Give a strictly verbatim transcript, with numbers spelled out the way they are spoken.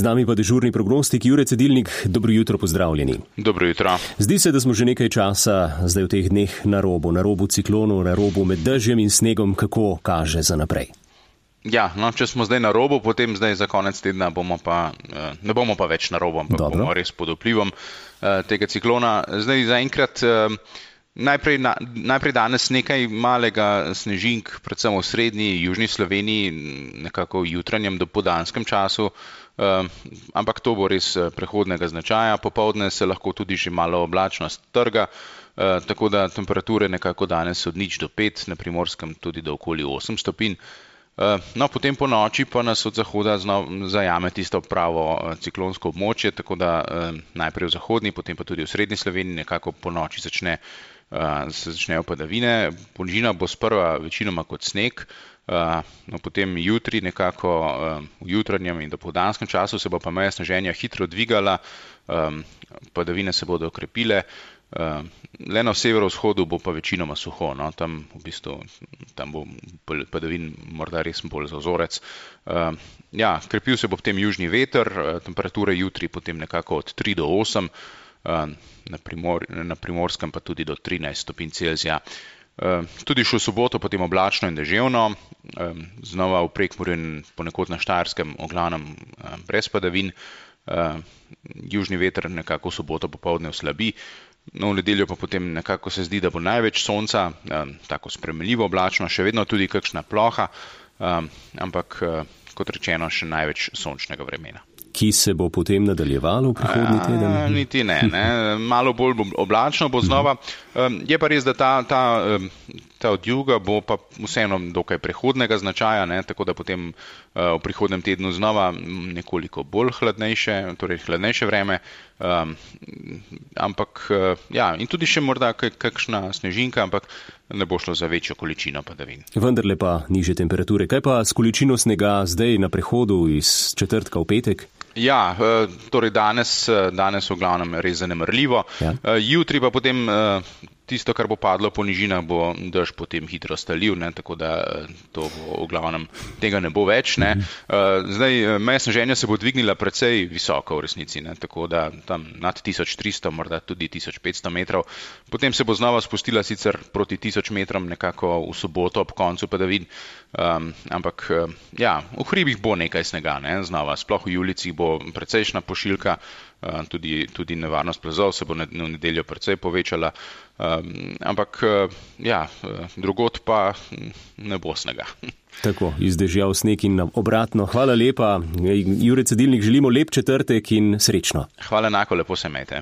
Z nami pa dežurni prognostik Jure Cedilnik. Dobro jutro, pozdravljeni. Dobro jutro. Zdi se, da smo že nekaj časa zdaj v teh dneh na robu, na robu ciklonu, na robu med dežjem in snegom. Kako kaže za naprej? Ja, no, če smo zdaj na robu, potem zdaj za konec tedna bomo pa, ne bomo pa več na robu, ampak Dobro. bomo res pod vplivom tega ciklona. Zdaj zaenkrat najprej, na, najprej danes nekaj malega snežink, predvsem v srednji, južni Sloveniji, nekako v jutranjem do podanskem času, ampak to bo res prehodnega značaja. Popoldne se lahko tudi že malo oblačnost trga, tako da temperature nekako danes od nič do pet, na Primorskem tudi do okoli osem stopinj. No, potem po noči pa nas od zahoda zajame tisto pravo ciklonsko območje, tako da najprej v zahodni, potem pa tudi v srednji Sloveniji nekako po noči začne, se začnejo padavine. Polžina bo sprva večinoma kot sneg, no, potem jutri nekako v jutranjem in dopoldanskem času se bo pa meja sneženja hitro dvigala, padavine se bodo okrepile. Uh, le na severovzhodu bo pa večinoma suho, no, tam v bistvu tam bo padavin morda res bolj za vzorec. Uh, ja, krepil se bo potem južni veter, uh, temperature jutri potem nekako od tri do osem, uh, na, Primor, na Primorskem pa tudi do trinajst stopinj Celzija. Uh, tudi še v soboto potem oblačno in deževno, um, znova v Prekmurju in ponekod na Štajerskem v glavnem uh, brez padavin, uh, južni veter nekako v soboto popoldne oslabi. No, v nedeljo pa potem nekako se zdi, da bo največ sonca, um, tako spremenljivo oblačno, še vedno tudi kakšna ploha, um, ampak, uh, kot rečeno, še največ sončnega vremena. Ki se bo potem nadaljevalo v prihodnji teden? A, niti ne, ne. Malo bolj oblačno bo znova. Um, je pa res, da ta, ta, ta od juga bo pa vseeno dokaj prehodnega značaja, ne, tako da potem uh, v prihodnem tednu znova nekoliko bolj hladnejše, torej hladnejše vreme, um, ampak uh, ja, in tudi še morda kakšna snežinka, ampak ne bo šlo za večjo količino padavin. Vendarle pa nižje temperature. Kaj pa s količino snega zdaj na prehodu iz četrtka v petek? Ja, torej danes, danes v glavnem res zanemrljivo. Ja. Jutri pa potem tisto, kar bo padlo po nižinah, bo dež potem hitro stalil, ne, tako da to bo v glavnem tega ne bo več. Ne. Zdaj, meja sneženja se bo dvignila precej visoko v resnici, ne, tako da tam nad tisoč tristo, morda tudi tisoč petsto metrov. Potem se bo znova spustila sicer proti tisoč metrom nekako v soboto ob koncu padavin, um, ampak ja, v hribih bo nekaj snega, ne, znova, sploh v Julicih bo precejšna pošiljka, uh, tudi, tudi nevarnost plazov se bo v nedeljo precej povečala, um, ampak uh, ja, drugod pa ne bo snega. Tako, iz dežja v sneg in obratno. Hvala lepa. Jure Cedilnik, želimo lep četrtek in srečno. Hvala enako, lepo se imejte.